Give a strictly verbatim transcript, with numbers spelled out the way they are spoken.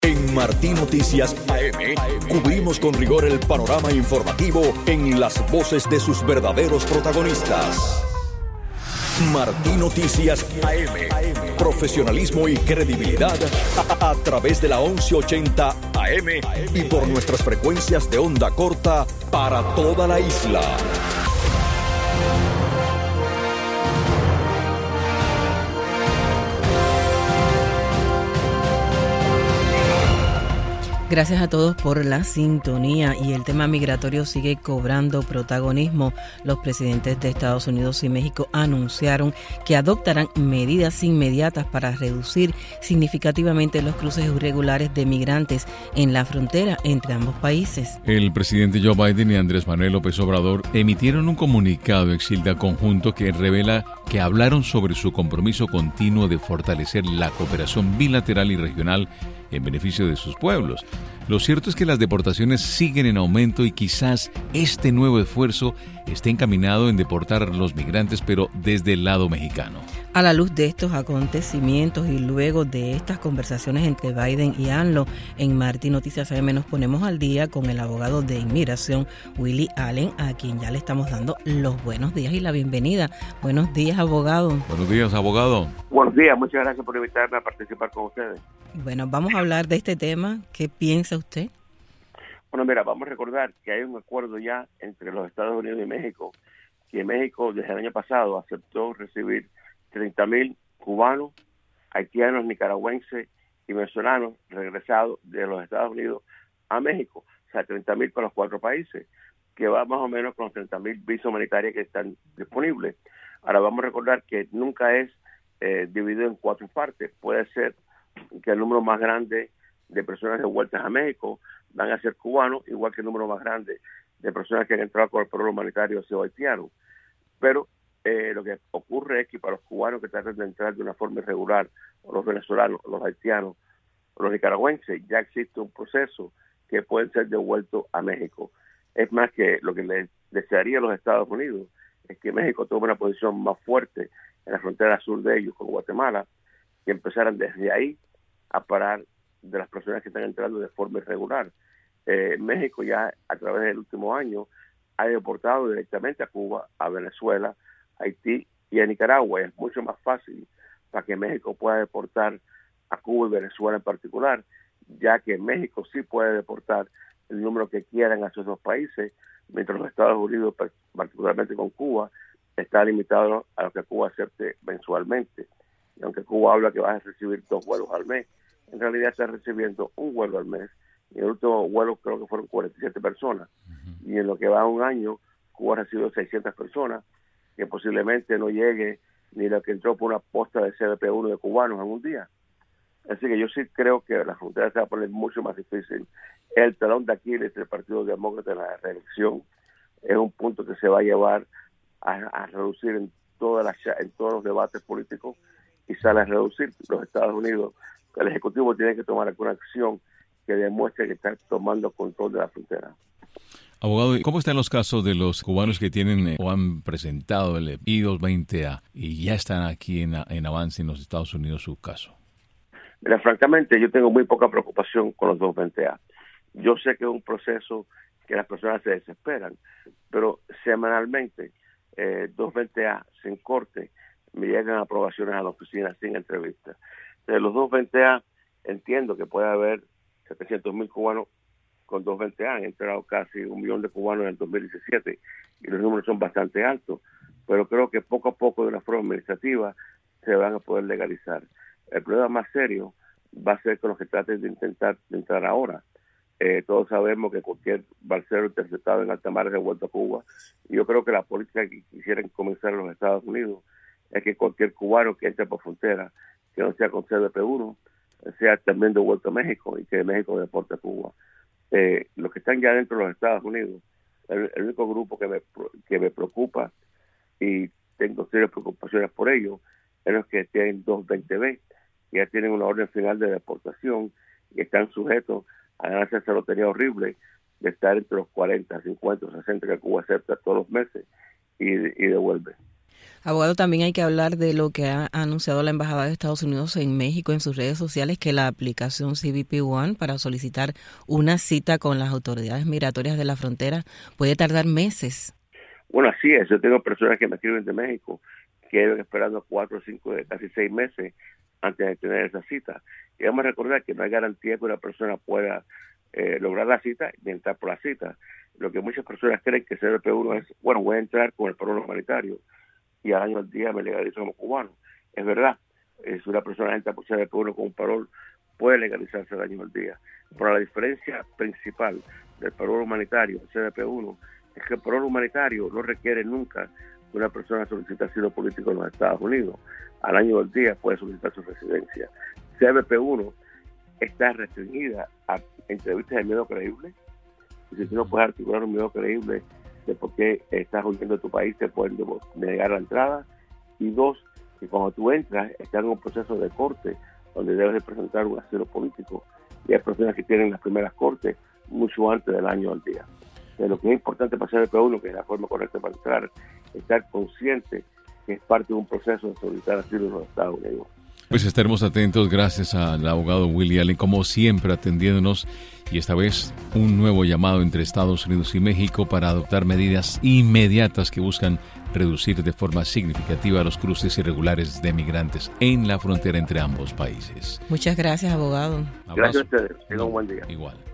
En Martí Noticias A M, cubrimos con rigor el panorama informativo en las voces de sus verdaderos protagonistas. Martí Noticias A M, profesionalismo y credibilidad a, a través de la once ochenta A M y por nuestras frecuencias de onda corta para toda la isla. Gracias a todos por la sintonía, y el tema migratorio sigue cobrando protagonismo. Los presidentes de Estados Unidos y México anunciaron que adoptarán medidas inmediatas para reducir significativamente los cruces irregulares de migrantes en la frontera entre ambos países. El presidente Joe Biden y Andrés Manuel López Obrador emitieron un comunicado ex Hilda conjunto que revela que hablaron sobre su compromiso continuo de fortalecer la cooperación bilateral y regional en beneficio de sus pueblos. Lo cierto es que las deportaciones siguen en aumento y quizás este nuevo esfuerzo esté encaminado en deportar a los migrantes, pero desde el lado mexicano. A la luz de estos acontecimientos y luego de estas conversaciones entre Biden y AMLO, en Martí Noticias A M nos ponemos al día con el abogado de inmigración Willie Allen, a quien ya le estamos dando los buenos días y la bienvenida. Buenos días, abogado. Buenos días, abogado. Buenos días, muchas gracias por invitarme a participar con ustedes. Bueno, vamos a hablar de este tema. ¿Qué piensa usted? Bueno, mira, vamos a recordar que hay un acuerdo ya entre los Estados Unidos y México, que México desde el año pasado aceptó recibir treinta mil cubanos, haitianos, nicaragüenses y venezolanos regresados de los Estados Unidos a México. O sea, treinta mil para los cuatro países, que va más o menos con los treinta mil visas humanitarias que están disponibles. Ahora vamos a recordar que nunca es eh, dividido en cuatro partes. Puede ser que el número más grande de personas devueltas a México van a ser cubanos, igual que el número más grande de personas que han entrado con el programa humanitario ha sido haitiano. Pero eh, lo que ocurre es que para los cubanos que tratan de entrar de una forma irregular, o los venezolanos, o los haitianos, o los nicaragüenses, ya existe un proceso que pueden ser devueltos a México. Es más, que lo que les desearía a los Estados Unidos es que México tome una posición más fuerte en la frontera sur de ellos con Guatemala, y empezaran desde ahí a parar de las personas que están entrando de forma irregular. Eh, México ya a través del último año ha deportado directamente a Cuba, a Venezuela, a Haití y a Nicaragua. Es mucho más fácil para que México pueda deportar a Cuba y Venezuela en particular, ya que México sí puede deportar el número que quieran a esos dos países, mientras los Estados Unidos, particularmente con Cuba, está limitado a lo que Cuba acepte mensualmente. Y aunque Cuba habla que va a recibir dos vuelos al mes, en realidad está recibiendo un vuelo al mes. Y el último vuelo creo que fueron cuarenta y siete personas. Uh-huh. Y en lo que va un año, Cuba ha recibido seiscientas personas, que posiblemente no llegue ni lo que entró por una posta de C B P uno de cubanos en un día. Así que yo sí creo que la frontera se va a poner mucho más difícil. El talón de Aquiles del Partido Demócrata en la reelección es un punto que se va a llevar a, a reducir en, todas las, en todos los debates políticos, y sale a reducir los Estados Unidos. El Ejecutivo tiene que tomar alguna acción que demuestre que está tomando control de la frontera. Abogado, ¿cómo están los casos de los cubanos que tienen eh, o han presentado el I dos veinte A y ya están aquí en, en avance en los Estados Unidos su caso? Mira, francamente, yo tengo muy poca preocupación con los dos veinte A. Yo sé que es un proceso que las personas se desesperan, pero semanalmente eh, dos veinte A sin corte me llegan aprobaciones a la oficina sin entrevista. De los dos veinte A, entiendo que puede haber setecientos mil cubanos con dos veinte A. Han entrado casi un millón de cubanos en el dos mil diecisiete y los números son bastante altos, pero creo que poco a poco, de una forma administrativa, se van a poder legalizar. El problema más serio va a ser con los que traten de intentar de entrar ahora. Eh, todos sabemos que cualquier balsero interceptado en alta mar es devuelto a Cuba, y yo creo que la política que quisieran comenzar en los Estados Unidos es que cualquier cubano que entre por frontera, que no sea con C B P uno, sea también devuelto a México, y que México deporte a Cuba. Eh, los que están ya dentro de los Estados Unidos, el, el único grupo que me, que me preocupa, y tengo serias preocupaciones por ellos, es los que tienen dos veinte B, que ya tienen una orden final de deportación y están sujetos a ganarse esa lotería horrible de estar entre los cuarenta, cincuenta, sesenta que Cuba acepta todos los meses y, y devuelve. Abogado, también hay que hablar de lo que ha anunciado la Embajada de Estados Unidos en México en sus redes sociales, que la aplicación C B P One para solicitar una cita con las autoridades migratorias de la frontera puede tardar meses. Bueno, así es. Yo tengo personas que me escriben de México que llevan esperando cuatro, cinco, casi seis meses antes de tener esa cita. Y vamos a recordar que no hay garantía que una persona pueda eh, lograr la cita y entrar por la cita. Lo que muchas personas creen que C B P uno es, bueno, voy a entrar con el parol humanitario y al año al día me legalizo como cubano. Es verdad, si una persona entra por C B P uno con un parol, puede legalizarse al año al día. Pero la diferencia principal del parol humanitario, el C B P uno, es que el parol humanitario no requiere nunca que una persona solicite asilo político en los Estados Unidos. Al año al día puede solicitar su residencia. C B P uno está restringida a entrevistas de miedo creíble. Y si tú no puedes articular un miedo creíble de por qué estás huyendo de tu país, te pueden negar la entrada. Y dos, que cuando tú entras, estás en un proceso de corte donde debes de presentar un asilo político. Y hay personas que tienen las primeras cortes mucho antes del año al día. Entonces, lo que es importante para C B P uno, que es la forma correcta para entrar, estar consciente que es parte de un proceso de solicitar asilo en los Estados Unidos. Pues estaremos atentos, gracias al abogado Willie Allen, como siempre atendiéndonos, y esta vez un nuevo llamado entre Estados Unidos y México para adoptar medidas inmediatas que buscan reducir de forma significativa los cruces irregulares de migrantes en la frontera entre ambos países. Muchas gracias, abogado. Abrazo. Gracias a ustedes. Tengan un buen día. Igual.